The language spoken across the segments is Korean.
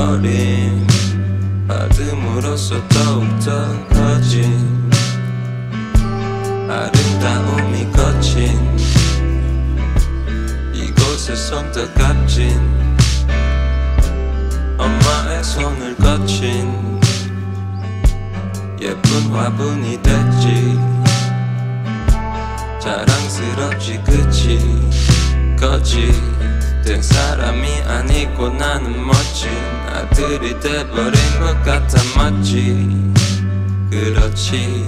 버림 어둠으로써 더욱더 커진 아름다움이 거친 이곳에 손더 값진 엄마의 손을 거친 예쁜 화분이 됐지. 자랑스럽지 그치 거짓된 사람이 아니고 나는 멋진 아들이 돼버린 것 같아 맞지. 그렇지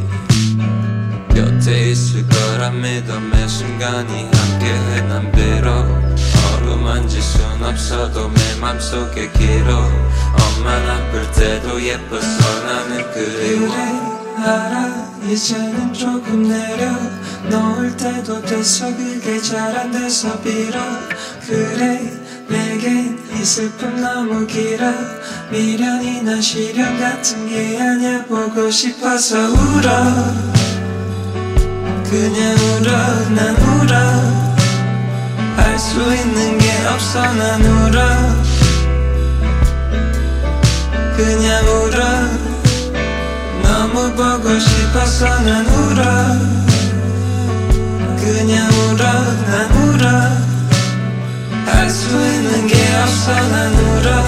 곁에 있을 거라 믿어 매 순간이 함께해 난 비록 어루만질 순 없어도 내 맘속에 길어 엄만 아플 때도 예뻐서 나는 그리워. 그래 알아 이제는 조금 내려 놓을 때도 됐어 그게 잘 안 돼서 빌어. 그래 내겐 이 슬픔 너무 길어 미련이나 시련 같은 게 아니야 보고 싶어서 울어. 그냥 울어 난 울어 할 수 있는 게 없어 난 울어. 그냥 울어 너무 보고 싶어서 난 울어. 그냥 울어 난 울어 할 수 있는 게 없어 난 울어.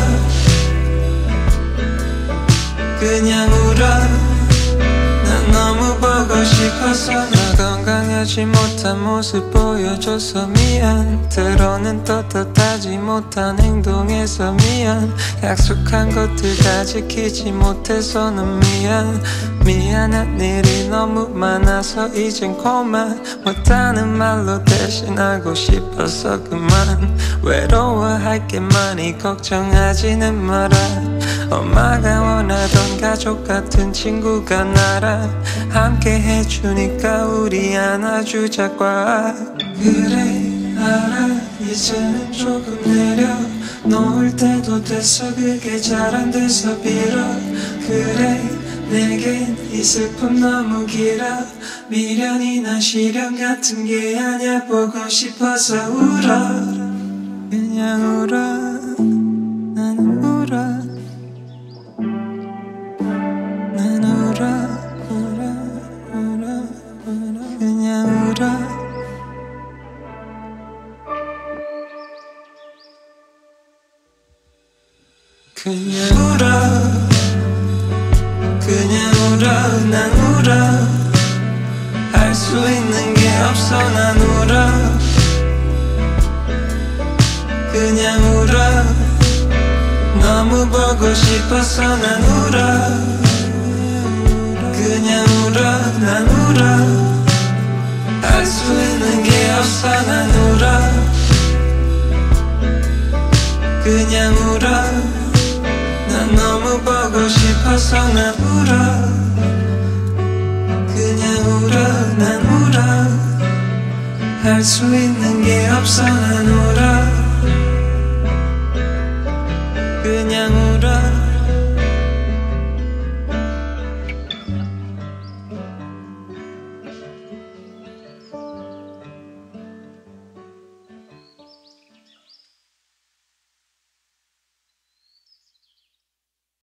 그냥 울어 난 너무 보고 싶어서. 나 건강하지 못한 모습 보여줘서 미안. 때로는 떳떳하지 못한 행동에서 미안. 약속한 것들 다 지키지 못해서는 미안. 미안한 일이 너무 많아서 이젠 그만 못하는 말로 대신하고 싶어서 그만. 외로워할 게 많이 걱정하지는 마라. 엄마가 원하던 가족 같은 친구가 나라. 함께 해주니까 우리 안아주자과. 그래 알아 이제는 조금 내려 놓을 때도 됐어 그게 잘 안 돼서 빌어. 그래 내겐 이 슬픔 너무 길어 미련이나 시련 같은 게 아니야 보고 싶어서 울어. 그냥 울어 나는 울어 난 울어 울어 울어 울어 그냥 울어. 그냥 울어 그냥 울어 난 울어 할 수 있는 게 없어 난 울어. 그냥 울어 너무 보고 싶어서 난 울어. 그냥 울어 난 울어 할 수 있는 게 없어 난 울어. 그냥 울어 난 너무 보고 싶어서 난 울어. 그냥 울어 난 울어 할 수 있는 게 없어 난 울어.